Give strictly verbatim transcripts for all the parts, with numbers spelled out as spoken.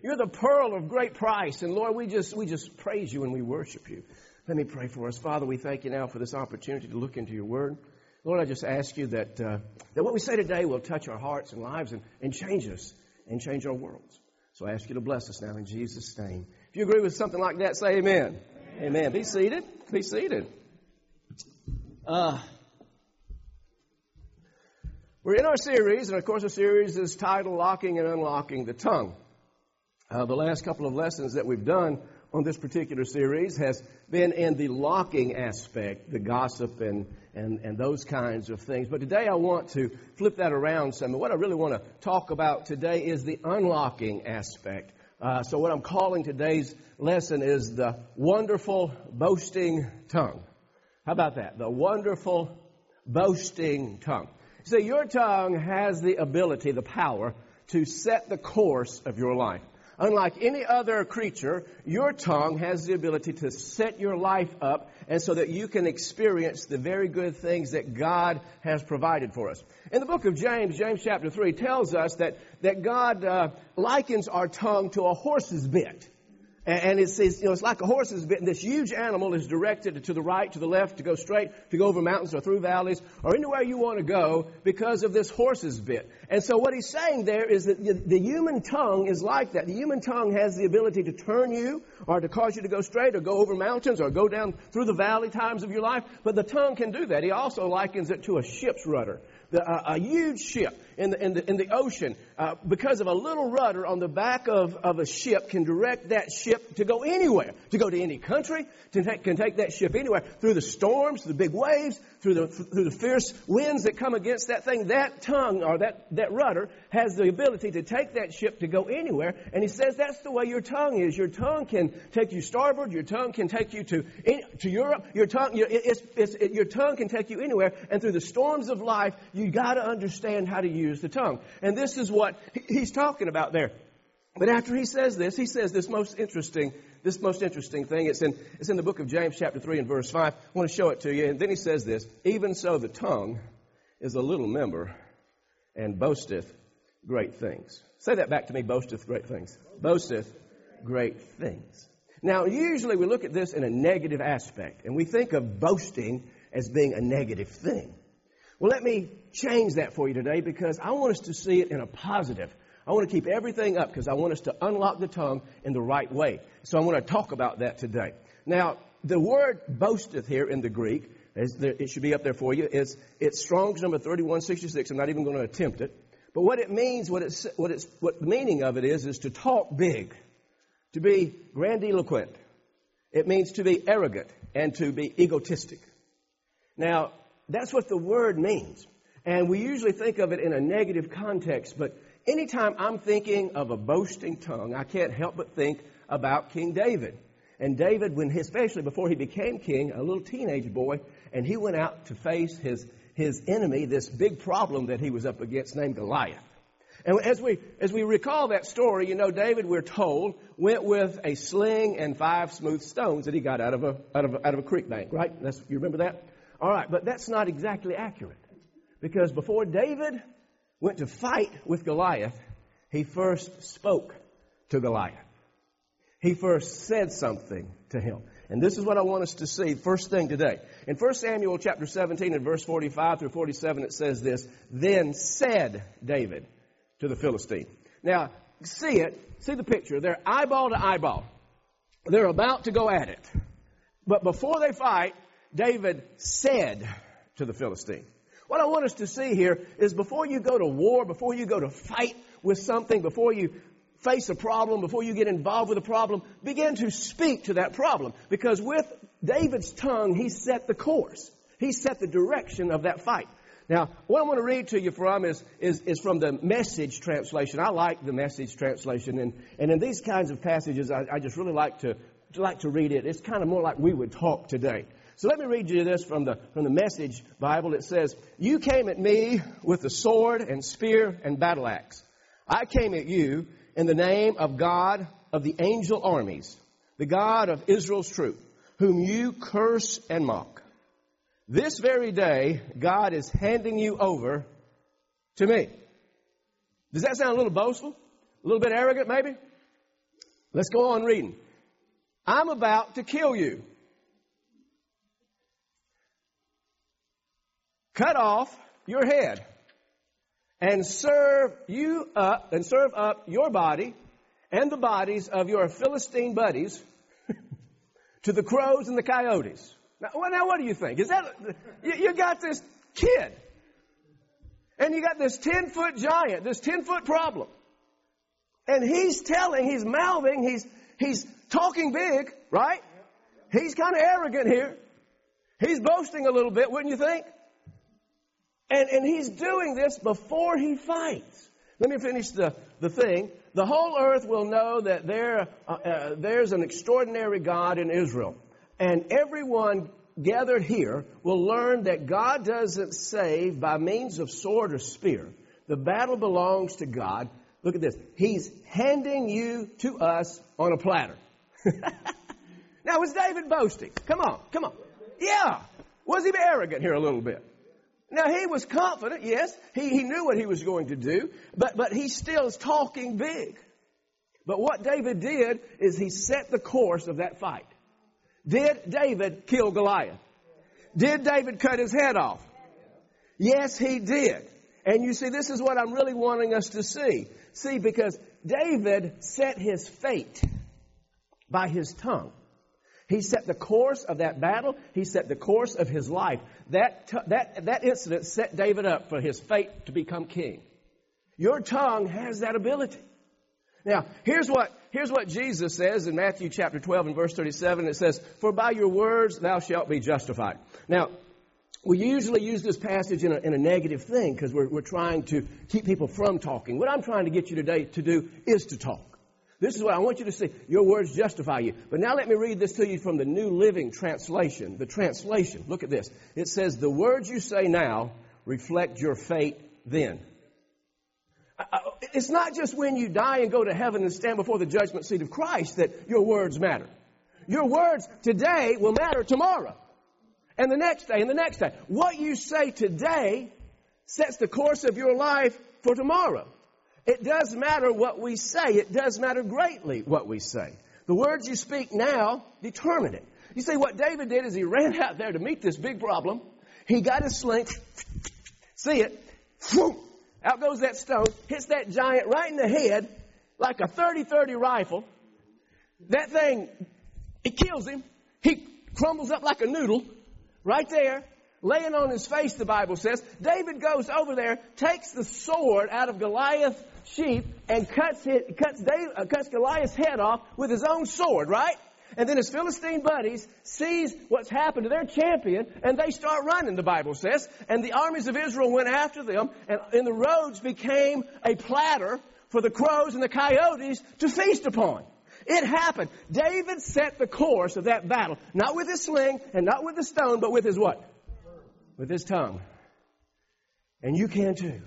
You're the pearl of great price. And Lord, we just, we just praise you and we worship you. Let me pray for us. Father, we thank you now for this opportunity to look into your word. Lord, I just ask you that, uh, that what we say today will touch our hearts and lives and, and change us and change our worlds. So I ask you to bless us now in Jesus' name. If you agree with something like that, say amen. Amen. Amen. Be seated. Be seated. Uh, we're in our series, and of course our series is titled Locking and Unlocking the Tongue. Uh, the last couple of lessons that we've done on this particular series has been in the locking aspect, the gossip and, and, and those kinds of things. But today I want to flip that around some. And what I really want to talk about today is the unlocking aspect. Uh, so what I'm calling today's lesson is the wonderful boasting tongue. How about that? The wonderful boasting tongue. See, your tongue has the ability, the power, to set the course of your life. Unlike any other creature, your tongue has the ability to set your life up and so that you can experience the very good things that God has provided for us. In the book of James, James chapter three tells us that, that God uh, likens our tongue to a horse's bit. And it says, you know, it's like a horse's bit, and this huge animal is directed to the right, to the left, to go straight, to go over mountains or through valleys, or anywhere you want to go because of this horse's bit. And so what he's saying there is that the human tongue is like that. The human tongue has the ability to turn you, or to cause you to go straight, or go over mountains, or go down through the valley times of your life. But the tongue can do that. He also likens it to a ship's rudder. The, uh, a huge ship in the, in the, in the ocean, uh, because of a little rudder on the back of, of a ship, can direct that ship to go anywhere, to go to any country, to take, can take that ship anywhere, through the storms, through the big waves, through the, through the fierce winds that come against that thing. That tongue, or that, that rudder, has the ability to take that ship to go anywhere. And he says that's the way your tongue is. Your tongue can take you starboard. Your tongue can take you to, to Europe. Your tongue, your, it's, it's, it, your tongue can take you anywhere. And through the storms of life, you got to understand how to use the tongue. And this is what he's talking about there. But after he says this, he says this most interesting, this most interesting thing. It's in, it's in the book of James chapter three and verse five. I want to show it to you. And then he says this, even so the tongue is a little member and boasteth great things. Say that back to me, boasteth great things. Boasteth great things. Now, usually we look at this in a negative aspect, and we think of boasting as being a negative thing. Well, let me change that for you today, because I want us to see it in a positive. I want to keep everything up because I want us to unlock the tongue in the right way. So I want to talk about that today. Now, the word boasteth here in the Greek, it should be up there for you, is it's Strong's number thirty-one sixty-six. I'm not even going to attempt it. But what it means, what it's, what it's, what the meaning of it is, is to talk big, to be grandiloquent. It means to be arrogant and to be egotistic. Now, that's what the word means. And we usually think of it in a negative context, but anytime I'm thinking of a boasting tongue, I can't help but think about King David. And David, when he, especially before he became king, a little teenage boy, and he went out to face his, his enemy, this big problem that he was up against named Goliath. And as we, as we recall that story, you know, David, we're told, went with a sling and five smooth stones that he got out of a, out of a, out of a creek bank, right? That's, you remember that? All right, but that's not exactly accurate. Because before David went to fight with Goliath, he first spoke to Goliath. He first said something to him. And this is what I want us to see first thing today. In First Samuel chapter seventeen and verse forty-five through forty-seven, it says this, then said David to the Philistine. Now, see it, see the picture. They're eyeball to eyeball. They're about to go at it. But before they fight, David said to the Philistine. What I want us to see here is before you go to war, before you go to fight with something, before you face a problem, before you get involved with a problem, begin to speak to that problem. Because with David's tongue, he set the course. He set the direction of that fight. Now, what I want to read to you from is, is, is from the Message translation. I like the Message translation. And, and in these kinds of passages, I, I just really like to, like to read it. It's kind of more like we would talk today. So let me read you this from the, from the Message Bible. It says, you came at me with the sword and spear and battle axe. I came at you in the name of God of the angel armies, the God of Israel's truth, whom you curse and mock. This very day, God is handing you over to me. Does that sound a little boastful? A little bit arrogant, maybe? Let's go on reading. I'm about to kill you. Cut off your head and serve you up and serve up your body and the bodies of your Philistine buddies to the crows and the coyotes. Now, well, now what do you think? Is that you, you got this kid, and you got this ten-foot giant, this ten-foot problem, and he's telling, he's mouthing, he's he's talking big, right? He's kind of arrogant here. He's boasting a little bit, wouldn't you think? And and he's doing this before he fights. Let me finish the, the thing. The whole earth will know that there uh, uh, there's an extraordinary God in Israel. And everyone gathered here will learn that God doesn't save by means of sword or spear. The battle belongs to God. Look at this. He's handing you to us on a platter. Now, was David boasting? Come on, come on. Yeah. Was he arrogant here a little bit? Now, he was confident, yes. He, he knew what he was going to do, but, but he still is talking big. But what David did is he set the course of that fight. Did David kill Goliath? Did David cut his head off? Yes, he did. And you see, this is what I'm really wanting us to see. See, because David set his fate by his tongue. He set the course of that battle. He set the course of his life. That, t- that, that incident set David up for his fate to become king. Your tongue has that ability. Now, here's what, here's what Jesus says in Matthew chapter twelve and verse thirty-seven. It says, "For by your words thou shalt be justified." Now, we usually use this passage in a, in a negative thing because we're, we're trying to keep people from talking. What I'm trying to get you today to do is to talk. This is what I want you to see. Your words justify you. But now let me read this to you from the New Living Translation. The translation. Look at this. It says, "The words you say now reflect your fate then." It's not just when you die and go to heaven and stand before the judgment seat of Christ that your words matter. Your words today will matter tomorrow. And the next day and the next day. What you say today sets the course of your life for tomorrow. It does matter what we say. It does matter greatly what we say. The words you speak now determine it. You see, what David did is he ran out there to meet this big problem. He got his sling. See it? Out goes that stone. Hits that giant right in the head like a thirty thirty rifle. That thing, it kills him. He crumbles up like a noodle right there. Laying on his face, the Bible says. David goes over there, takes the sword out of Goliath's sheath, and cuts it, cuts, David, uh, cuts Goliath's head off with his own sword, right? And then his Philistine buddies sees what's happened to their champion, and they start running, the Bible says. And the armies of Israel went after them, and, and the roads became a platter for the crows and the coyotes to feast upon. It happened. David set the course of that battle, not with his sling and not with the stone, but with his what? With his tongue. And you can too.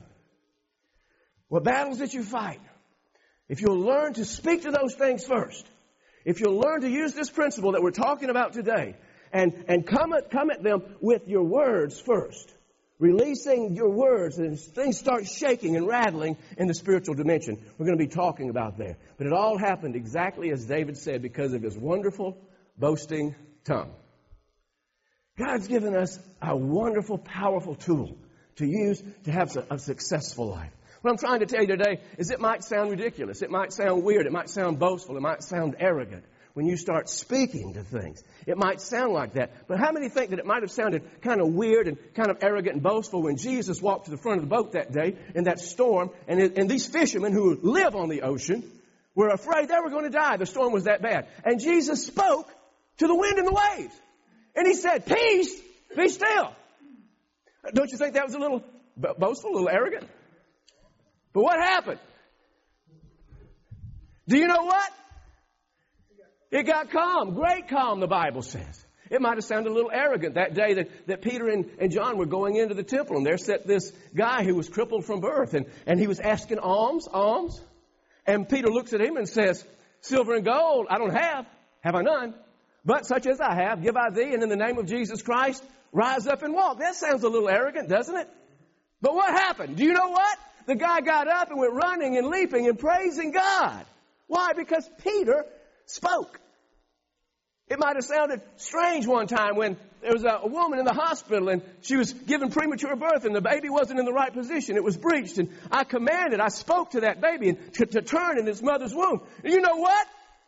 What battles that you fight, if you'll learn to speak to those things first, if you'll learn to use this principle that we're talking about today, and, and come at, come at them with your words first, releasing your words, and things start shaking and rattling in the spiritual dimension. We're going to be talking about there. But it all happened exactly as David said because of his wonderful, boasting tongue. God's given us a wonderful, powerful tool to use to have a successful life. What I'm trying to tell you today is it might sound ridiculous. It might sound weird. It might sound boastful. It might sound arrogant when you start speaking to things. It might sound like that. But how many think that it might have sounded kind of weird and kind of arrogant and boastful when Jesus walked to the front of the boat that day in that storm, and, it, and these fishermen who live on the ocean were afraid they were going to die. The storm was that bad. And Jesus spoke to the wind and the waves. And he said, "Peace, be still." Don't you think that was a little boastful, a little arrogant? But what happened? Do you know what? It got calm, great calm, the Bible says. It might have sounded a little arrogant that day that, that Peter and, and John were going into the temple, and there sat this guy who was crippled from birth, and, and he was asking alms, alms. And Peter looks at him and says, "Silver and gold I don't have, have I none. But such as I have, give I thee, and in the name of Jesus Christ, rise up and walk." That sounds a little arrogant, doesn't it? But what happened? Do you know what? The guy got up and went running and leaping and praising God. Why? Because Peter spoke. It might have sounded strange one time when there was a, a woman in the hospital and she was given premature birth and the baby wasn't in the right position. It was breached. And I commanded, I spoke to that baby and to, to turn in its mother's womb. And you know what?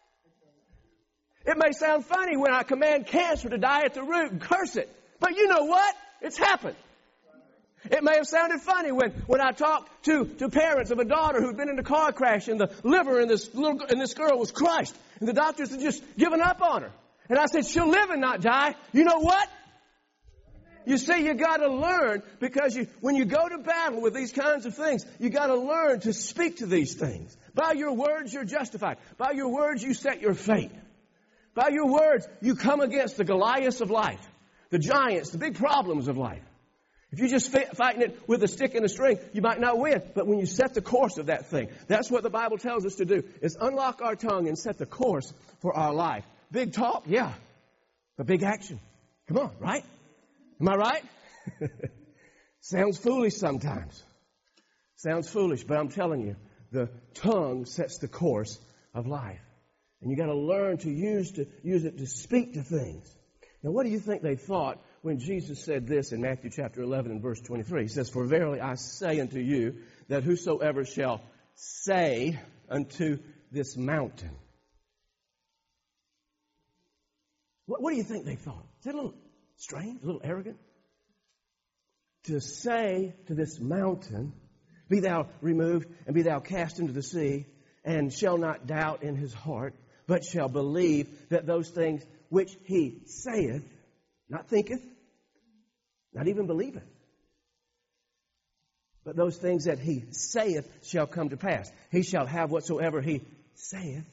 It may sound funny when I command cancer to die at the root and curse it. But you know what? It's happened. It may have sounded funny when, when I talked to, to parents of a daughter who'd been in a car crash and the liver in this little in this girl was crushed. And the doctors had just given up on her. And I said, she'll live and not die. You know what? You see, you got to learn, because you, when you go to battle with these kinds of things, you got to learn to speak to these things. By your words, you're justified. By your words, you set your fate. By your words, you come against the Goliaths of life, the giants, the big problems of life. If you're just fighting it with a stick and a string, you might not win. But when you set the course of that thing, that's what the Bible tells us to do, is unlock our tongue and set the course for our life. Big talk, yeah, but big action. Come on, right? Am I right? Sounds foolish sometimes. Sounds foolish, but I'm telling you, the tongue sets the course of life. And you got to learn to use to use it to speak to things. Now, what do you think they thought when Jesus said this in Matthew chapter eleven and verse twenty-three? He says, "For verily I say unto you, that whosoever shall say unto this mountain." What, what do you think they thought? Is that a little strange, a little arrogant? To say to this mountain, "Be thou removed, and be thou cast into the sea, and shall not doubt in his heart, but shall believe that those things which he saith," not thinketh, not even believeth, "but those things that he saith shall come to pass. He shall have whatsoever he saith.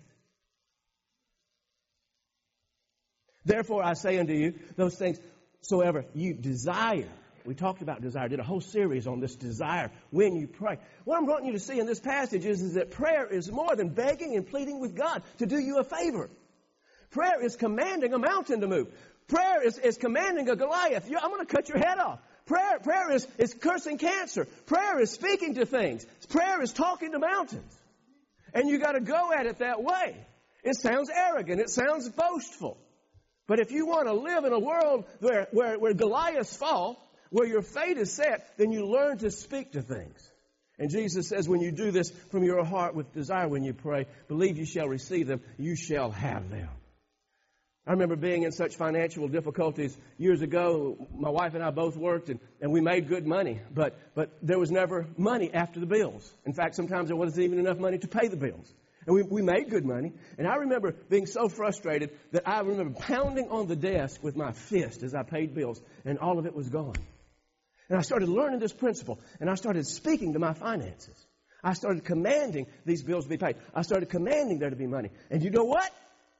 Therefore I say unto you, those things soever you desire." We talked about desire, did a whole series on this desire when you pray. What I'm wanting you to see in this passage is, is that prayer is more than begging and pleading with God to do you a favor. Prayer is commanding a mountain to move. Prayer is, is commanding a Goliath. I'm going to cut your head off. Prayer, prayer is, is cursing cancer. Prayer is speaking to things. Prayer is talking to mountains. And you got to go at it that way. It sounds arrogant. It sounds boastful. But if you want to live in a world where, where, where Goliaths fall, where your fate is set, then you learn to speak to things. And Jesus says, when you do this from your heart with desire when you pray, believe you shall receive them, you shall have them. I remember being in such financial difficulties years ago. My wife and I both worked, and, and we made good money, but, but there was never money after the bills. In fact, sometimes there wasn't even enough money to pay the bills. And we, we made good money. And I remember being so frustrated that I remember pounding on the desk with my fist as I paid bills, and all of it was gone. And I started learning this principle, and I started speaking to my finances. I started commanding these bills to be paid. I started commanding there to be money. And you know what?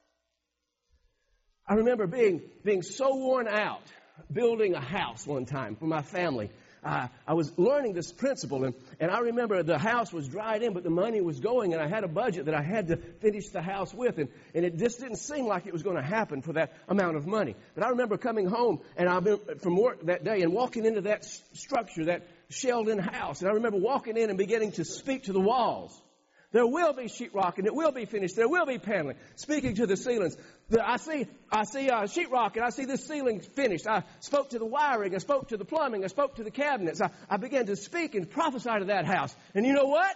I remember being, being so worn out building a house one time for my family. Uh, I was learning this principle, and, and I remember the house was dried in, but the money was going, and I had a budget that I had to finish the house with, and, and it just didn't seem like it was going to happen for that amount of money. But I remember coming home and I've been from work that day and walking into that s- structure, that shelled-in house, and I remember walking in and beginning to speak to the walls. There will be sheetrock, and it will be finished. There will be paneling. Speaking to the ceilings. The, I see I see uh, sheetrock, and I see this ceiling finished. I spoke to the wiring. I spoke to the plumbing. I spoke to the cabinets. I, I began to speak and prophesy to that house. And you know what?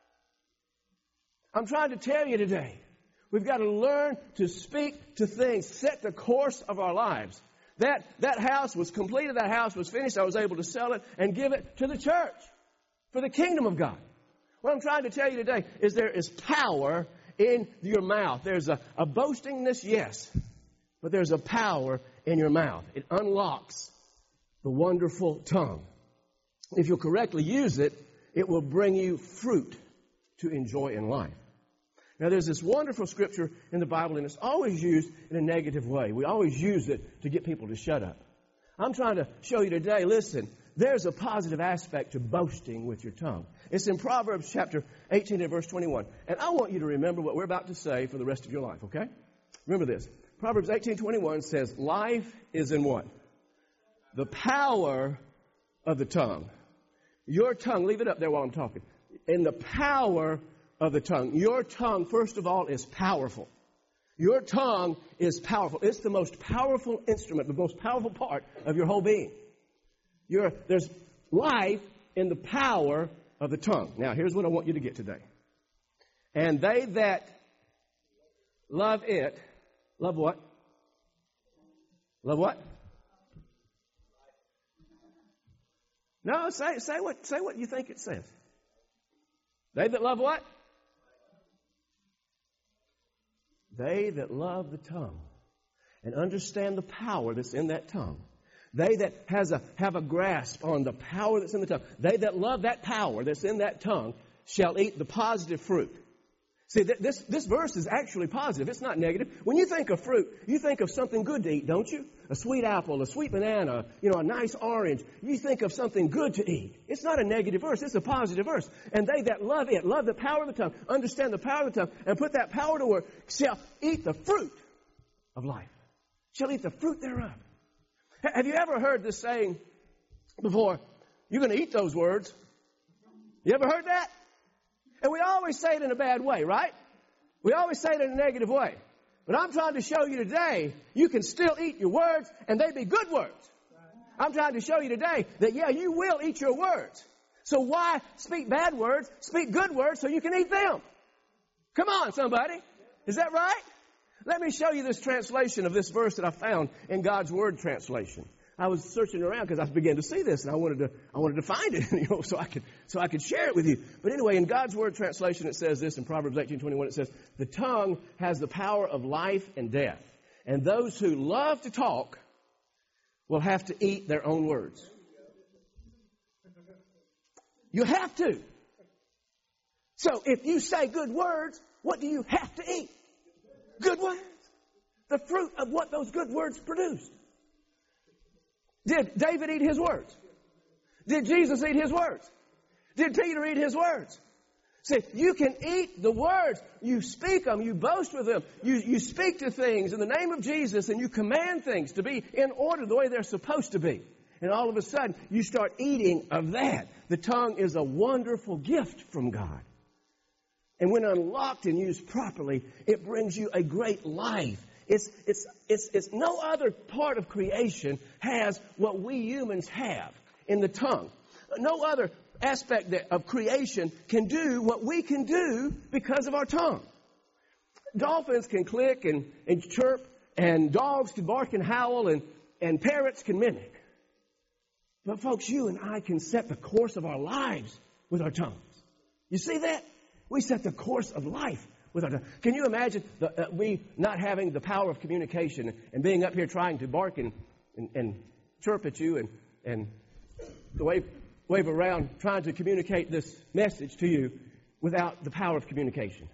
I'm trying to tell you today, we've got to learn to speak to things, set the course of our lives. That, that house was completed. That house was finished. I was able to sell it and give it to the church for the kingdom of God. What I'm trying to tell you today is there is power in your mouth. There's a, a boastingness, yes, but there's a power in your mouth. It unlocks the wonderful tongue. If you'll correctly use it, it will bring you fruit to enjoy in life. Now, there's this wonderful scripture in the Bible, and it's always used in a negative way. We always use it to get people to shut up. I'm trying to show you today, listen, there's a positive aspect to boasting with your tongue. It's in Proverbs chapter eighteen and verse twenty-one. And I want you to remember what we're about to say for the rest of your life, okay? Remember this. Proverbs eighteen twenty-one says, life is in what? The power of the tongue. Your tongue, leave it up there while I'm talking. In the power of the tongue. Your tongue, first of all, is powerful. Your tongue is powerful. It's the most powerful instrument, the most powerful part of your whole being. You're, there's life in the power of the tongue. Now, here's what I want you to get today. And they that love it, love what? Love what? No, say, say what, say what you think it says. They that love what? They that love the tongue and understand the power that's in that tongue. They that has a, have a grasp on the power that's in the tongue. They that love that power that's in that tongue shall eat the positive fruit. See, th- this, this verse is actually positive. It's not negative. When you think of fruit, you think of something good to eat, don't you? A sweet apple, a sweet banana, you know, a nice orange. You think of something good to eat. It's not a negative verse. It's a positive verse. And they that love it, love the power of the tongue, understand the power of the tongue, and put that power to work, shall eat the fruit of life. Shall eat the fruit thereof. H- have you ever heard this saying before? You're going to eat those words. You ever heard that? And we always say it in a bad way, right? We always say it in a negative way. But I'm trying to show you today, you can still eat your words, and they be good words. I'm trying to show you today that, yeah, you will eat your words. So why speak bad words? Speak good words so you can eat them. Come on, somebody. Is that right? Let me show you this translation of this verse that I found in God's Word translation. I was searching around because I began to see this, and I wanted to, I wanted to find it, you know, so I could, so I could share it with you. But anyway, in God's Word translation, it says this in Proverbs eighteen twenty-one. It says, "The tongue has the power of life and death, and those who love to talk will have to eat their own words." You have to. So if you say good words, what do you have to eat? Good words. The fruit of what those good words produced. Did David eat his words? Did Jesus eat his words? Did Peter eat his words? See, you can eat the words. You speak them. You boast with them. You, you speak to things in the name of Jesus, and you command things to be in order the way they're supposed to be. And all of a sudden, you start eating of that. The tongue is a wonderful gift from God. And when unlocked and used properly, it brings you a great life. It's, it's, it's, it's no other part of creation has what we humans have in the tongue. No other aspect of creation can do what we can do because of our tongue. Dolphins can click and, and chirp, and dogs can bark and howl, and, and parrots can mimic. But folks, you and I can set the course of our lives with our tongues. You see that? We set the course of life with our tongue. Can you imagine the, uh, we not having the power of communication and being up here trying to bark and, and, and chirp at you and, and wave, wave around trying to communicate this message to you without the power of communication?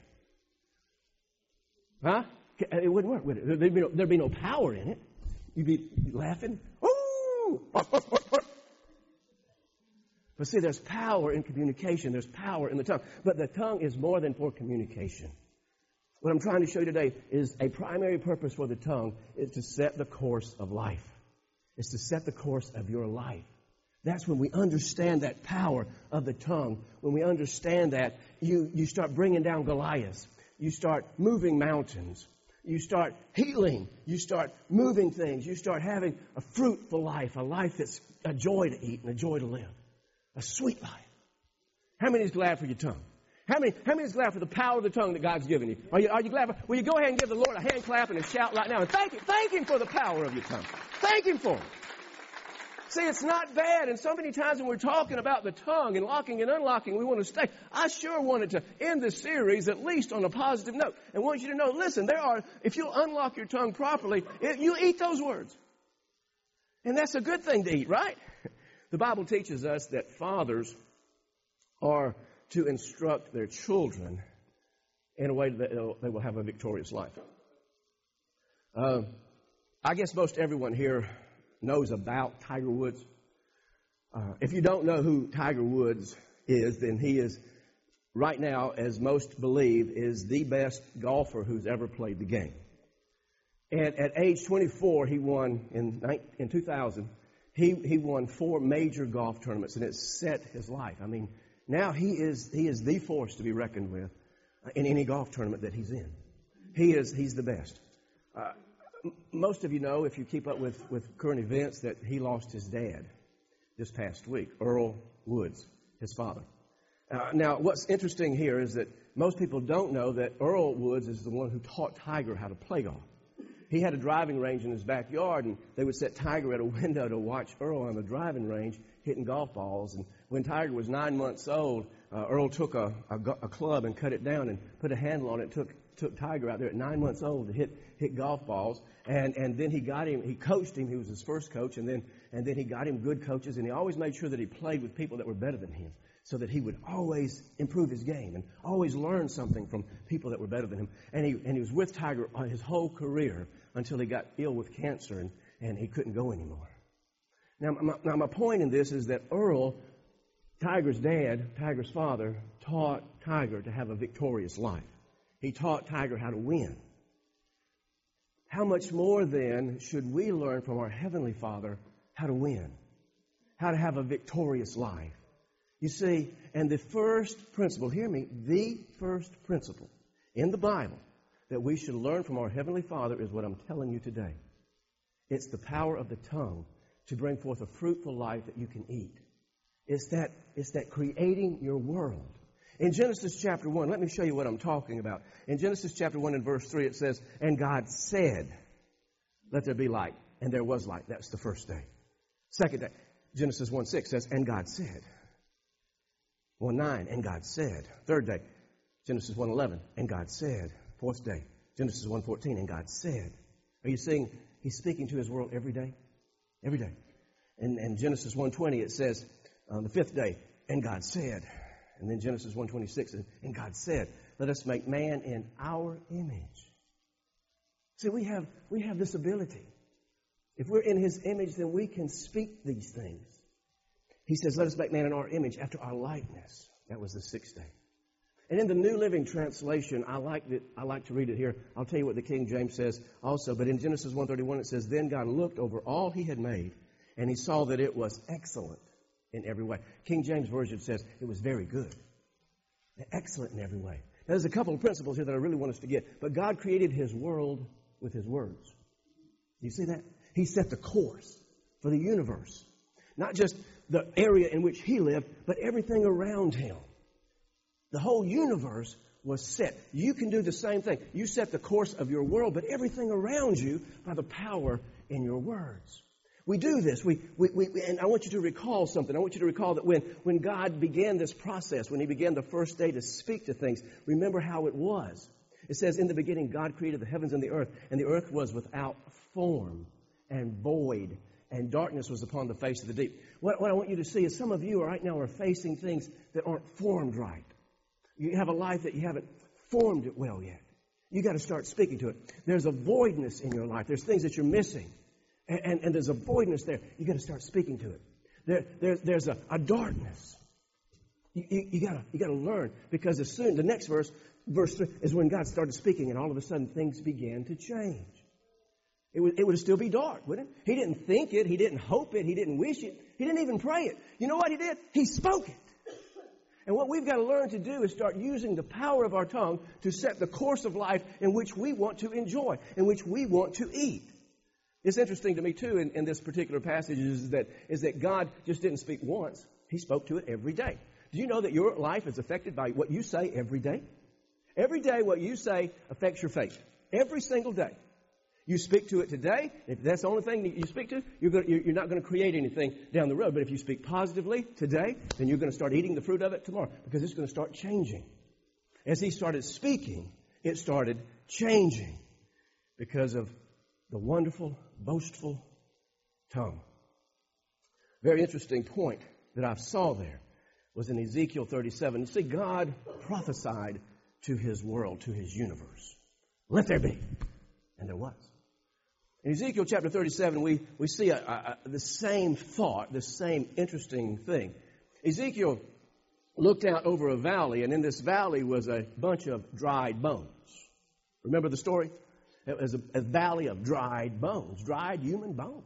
Huh? It wouldn't work, would it? There'd be no, there'd be no power in it. You'd be laughing. Ooh! But see, there's power in communication. There's power in the tongue. But the tongue is more than for communication. What I'm trying to show you today is a primary purpose for the tongue is to set the course of life. It's to set the course of your life. That's when we understand that power of the tongue. When we understand that, you, you start bringing down Goliaths. You start moving mountains. You start healing. You start moving things. You start having a fruitful life, a life that's a joy to eat and a joy to live. A sweet life. How many is glad for your tongue? How many, how many is glad for the power of the tongue that God's given you? Are you, are you glad for, will you go ahead and give the Lord a hand clap and a shout right now and thank Him, thank Him for the power of your tongue. Thank Him for it. See, it's not bad. And so many times when we're talking about the tongue and locking and unlocking, we want to stay. I sure wanted to end this series at least on a positive note. And want you to know, listen, there are, if you'll unlock your tongue properly, it, you eat those words. And that's a good thing to eat, right? The Bible teaches us that fathers are to instruct their children in a way that they will have a victorious life. Uh, I guess most everyone here knows about Tiger Woods. Uh, if you don't know who Tiger Woods is, then he is, right now, as most believe, is the best golfer who's ever played the game. And at age twenty-four, he won, in, in two thousand, he, he won four major golf tournaments, and it set his life. I mean, now he is, he is the force to be reckoned with in any golf tournament that he's in. He is, he's the best. Uh, m- most of you know, if you keep up with, with current events, that he lost his dad this past week, Earl Woods, his father. Uh, now, what's interesting here is that most people don't know that Earl Woods is the one who taught Tiger how to play golf. He had a driving range in his backyard, and they would set Tiger at a window to watch Earl on the driving range hitting golf balls. And when Tiger was nine months old, uh, Earl took a, a, a club and cut it down and put a handle on it, took took Tiger out there at nine months old to hit hit golf balls. And and then he got him, he coached him. He was his first coach, and then and then he got him good coaches, and he always made sure that he played with people that were better than him, so that he would always improve his game and always learn something from people that were better than him. And he and he was with Tiger his whole career until he got ill with cancer and, and he couldn't go anymore. Now my, now, my point in this is that Earl, Tiger's dad, Tiger's father, taught Tiger to have a victorious life. He taught Tiger how to win. How much more then should we learn from our Heavenly Father how to win, how to have a victorious life? You see, and the first principle, hear me, the first principle in the Bible that we should learn from our Heavenly Father is what I'm telling you today. It's the power of the tongue to bring forth a fruitful life that you can eat. It's that, it's that creating your world. In Genesis chapter one, let me show you what I'm talking about. In Genesis chapter one and verse three, it says, "And God said, let there be light. And there was light." That's the first day. Second day, Genesis one six says, "And God said." one nine, "And God said." Third day, Genesis one eleven, "And God said." Fourth day, Genesis one fourteen, "And God said." Are you seeing He's speaking to His world every day? Every day. In, in Genesis one twenty, it says, on the fifth day, "And God said." And then Genesis one twenty-six, "And God said, let us make man in our image." See, we have, we have this ability. If we're in His image, then we can speak these things. He says, "Let us make man in our image, after our likeness." That was the sixth day. And in the New Living Translation, I like that. I like to read it here. I'll tell you what the King James says also. But in Genesis one thirty-one, it says, "Then God looked over all He had made, and He saw that it was excellent in every way." King James Version says it was very good. Excellent in every way. Now, there's a couple of principles here that I really want us to get. But God created His world with His words. Do you see that? He set the course for the universe. Not just the area in which He lived, but everything around Him. The whole universe was set. You can do the same thing. You set the course of your world, but everything around you by the power in your words. We do this. We, we, we, and I want you to recall something. I want you to recall that when, when God began this process, when He began the first day to speak to things, remember how it was. It says, "In the beginning, God created the heavens and the earth, and the earth was without form and void, and darkness was upon the face of the deep." What, what I want you to see is some of you right now are facing things that aren't formed right. You have a life that you haven't formed it well yet. You got to start speaking to it. There's a voidness in your life. There's things that you're missing. And, and, and there's a voidness there. You got to start speaking to it. There, there, there's a, a darkness. You, you, you got you got to learn, because as soon, the next verse, verse three, is when God started speaking, and all of a sudden things began to change. It would, it would still be dark, wouldn't it? He didn't think it. He didn't hope it. He didn't wish it. He didn't even pray it. You know what He did? He spoke it. And what we've got to learn to do is start using the power of our tongue to set the course of life in which we want to enjoy, in which we want to eat. It's interesting to me, too, in, in this particular passage is that, is that God just didn't speak once. He spoke to it every day. Do you know that your life is affected by what you say every day? Every day what you say affects your faith. Every single day. You speak to it today. If that's the only thing that you speak to, you're, going, you're not going to create anything down the road. But if you speak positively today, then you're going to start eating the fruit of it tomorrow, because it's going to start changing. As He started speaking, it started changing because of the wonderful, boastful tongue. Very interesting point that I saw there was in Ezekiel thirty-seven. You see, God prophesied to His world, to His universe. Let there be. And there was. In Ezekiel chapter thirty-seven, we, we see a, a, a, the same thought, the same interesting thing. Ezekiel looked out over a valley, and in this valley was a bunch of dried bones. Remember the story? It was a, a valley of dried bones, dried human bones.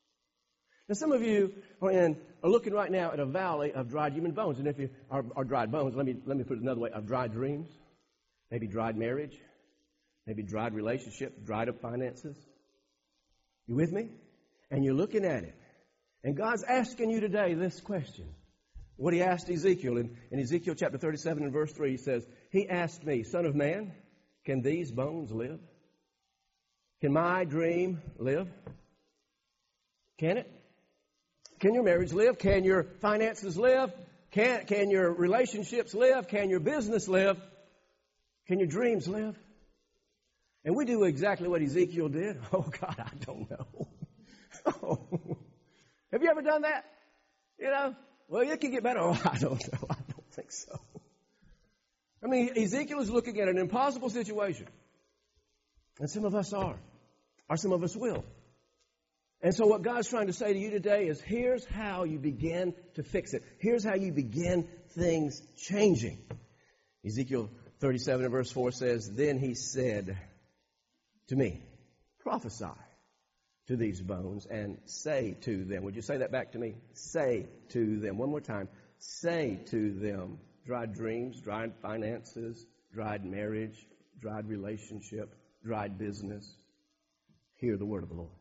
Now, some of you are, in, are looking right now at a valley of dried human bones. And if you are, are dried bones, let me, let me put it another way, of dried dreams, maybe dried marriage, maybe dried relationship, dried up finances. You with me? And you're looking at it. And God's asking you today this question. What he asked Ezekiel in, in Ezekiel chapter thirty-seven and verse three, he says, he asked me, Son of man, can these bones live? Can my dream live? Can it? Can your marriage live? Can your finances live? Can, can your relationships live? Can your business live? Can your dreams live? And we do exactly what Ezekiel did. Oh, God, I don't know. Oh. Have you ever done that? You know, well, you can get better. Oh, I don't know. I don't think so. I mean, Ezekiel is looking at an impossible situation. And some of us are. Or some of us will. And so what God's trying to say to you today is, here's how you begin to fix it. Here's how you begin things changing. Ezekiel thirty-seven and verse four says, then he said to me, prophesy to these bones and say to them. Would you say that back to me? Say to them. One more time. Say to them. Dried dreams, dried finances, dried marriage, dried relationship, dried business. Hear the word of the Lord.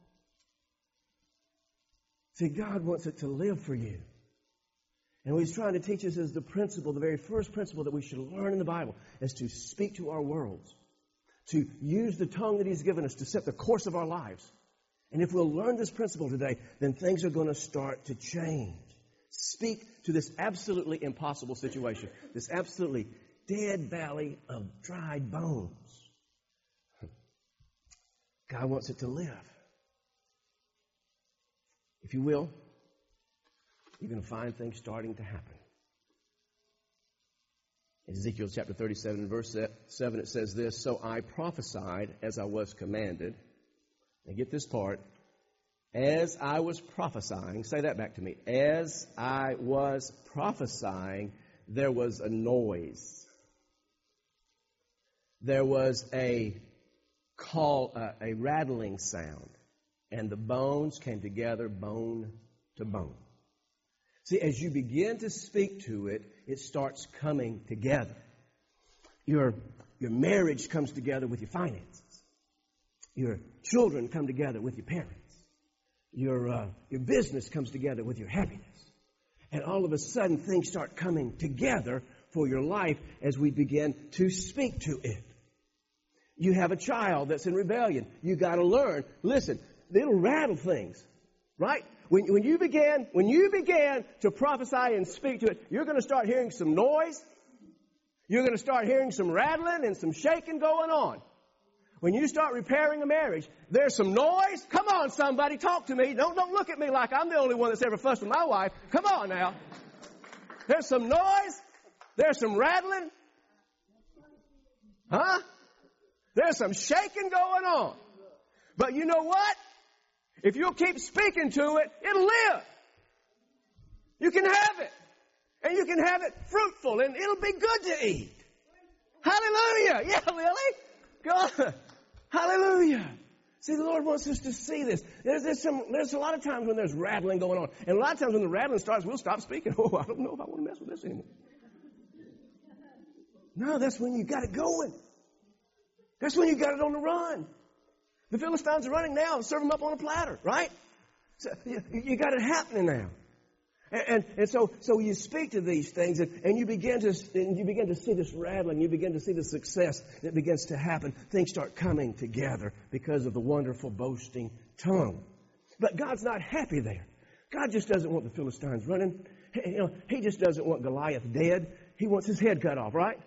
See, God wants it to live for you. And what he's trying to teach us is the principle, the very first principle that we should learn in the Bible is to speak to our worlds, to use the tongue that he's given us to set the course of our lives. And if we'll learn this principle today, then things are going to start to change. Speak to this absolutely impossible situation, this absolutely dead valley of dried bones. God wants it to live. If you will, you're going to find things starting to happen. In Ezekiel chapter thirty-seven, verse seven, it says this, so I prophesied as I was commanded. Now get this part. As I was prophesying, say that back to me. As I was prophesying, there was a noise. There was a call, uh, a rattling sound. And the bones came together, bone to bone. See, as you begin to speak to it, it starts coming together. Your, your marriage comes together with your finances. Your children come together with your parents. Your, uh, your business comes together with your happiness. And all of a sudden, things start coming together for your life as we begin to speak to it. You have a child that's in rebellion. You got to learn. Listen, it'll rattle things, right? When, when you began, when you began to prophesy and speak to it, you're going to start hearing some noise. You're going to start hearing some rattling and some shaking going on. When you start repairing a marriage, there's some noise. Come on, somebody, talk to me. Don't, don't look at me like I'm the only one that's ever fussed with my wife. Come on now. There's some noise. There's some rattling. Huh? There's some shaking going on. But you know what? If you'll keep speaking to it, it'll live. You can have it. And you can have it fruitful, and it'll be good to eat. Hallelujah. Yeah, really? God. Hallelujah. See, the Lord wants us to see this. There's, there's, some, there's a lot of times when there's rattling going on. And a lot of times when the rattling starts, we'll stop speaking. Oh, I don't know if I want to mess with this anymore. No, that's when you got it going. That's when you got it on the run. The Philistines are running now and serve them up on a platter, right? So you, you got it happening now. And, and, and so, so you speak to these things and, and you begin to, and you begin to see this rattling. You begin to see the success that begins to happen. Things start coming together because of the wonderful boasting tongue. But God's not happy there. God just doesn't want the Philistines running. You know, he just doesn't want Goliath dead. He wants his head cut off, right?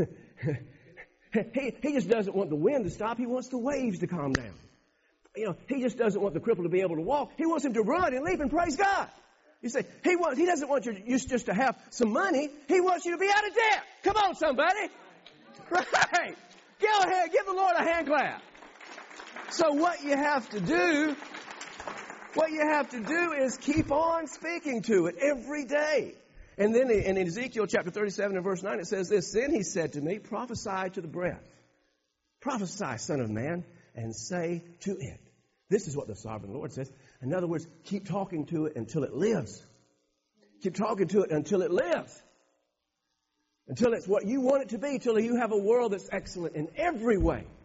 He, he just doesn't want the wind to stop. He wants the waves to calm down. You know, he just doesn't want the cripple to be able to walk. He wants him to run and leap and praise God. You say, he wants, he doesn't want you, you just to have some money. He wants you to be out of debt. Come on, somebody. Right. Go ahead. Give the Lord a hand clap. So what you have to do, what you have to do is keep on speaking to it every day. And then in Ezekiel chapter thirty-seven and verse nine, it says this, then he said to me, prophesy to the breath. Prophesy, son of man, and say to it. This is what the sovereign Lord says. In other words, keep talking to it until it lives. Keep talking to it until it lives. Until it's what you want it to be, until you have a world that's excellent in every way.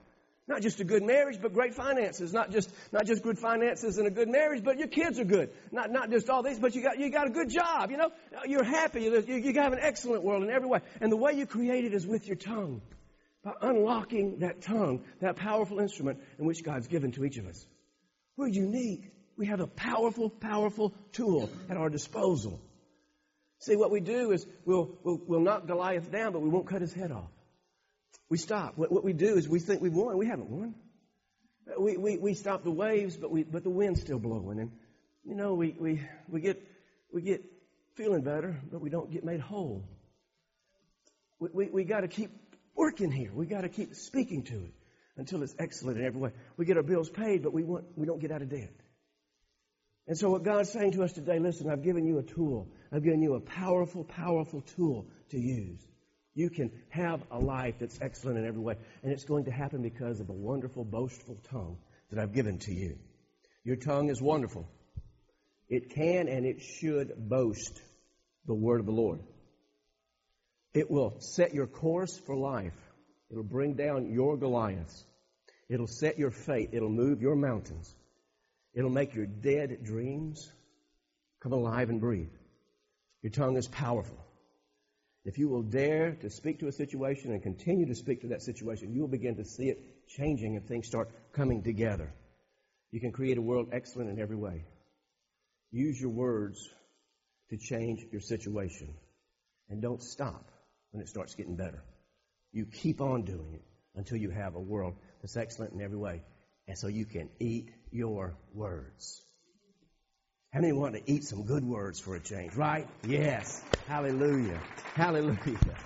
Not just a good marriage, but great finances. Not just not just good finances and a good marriage, but your kids are good. Not not just all these, but you got you got a good job. You know, you're happy. You, you, you have an excellent world in every way. And the way you create it is with your tongue, by unlocking that tongue, that powerful instrument in which God's given to each of us. We're unique. We have a powerful, powerful tool at our disposal. See, what we do is we'll we'll, we'll knock Goliath down, but we won't cut his head off. We stop. What, what we do is we think we've won. We haven't won. We, we, we stop the waves, but we, but the wind's still blowing. And, you know, we, we, we get, we get feeling better, but we don't get made whole. We, we, we got to keep working here. We got to keep speaking to it until it's excellent in every way. We get our bills paid, but we want, we don't get out of debt. And so what God's saying to us today, listen, I've given you a tool. I've given you a powerful, powerful tool to use. You can have a life that's excellent in every way. And it's going to happen because of a wonderful, boastful tongue that I've given to you. Your tongue is wonderful. It can and it should boast the word of the Lord. It will set your course for life. It'll bring down your Goliaths. It'll set your fate. It'll move your mountains. It'll make your dead dreams come alive and breathe. Your tongue is powerful. If you will dare to speak to a situation and continue to speak to that situation, you will begin to see it changing and things start coming together. You can create a world excellent in every way. Use your words to change your situation. And don't stop when it starts getting better. You keep on doing it until you have a world that's excellent in every way. And so you can eat your words. How many want to eat some good words for a change, right? Yes. Hallelujah. Hallelujah.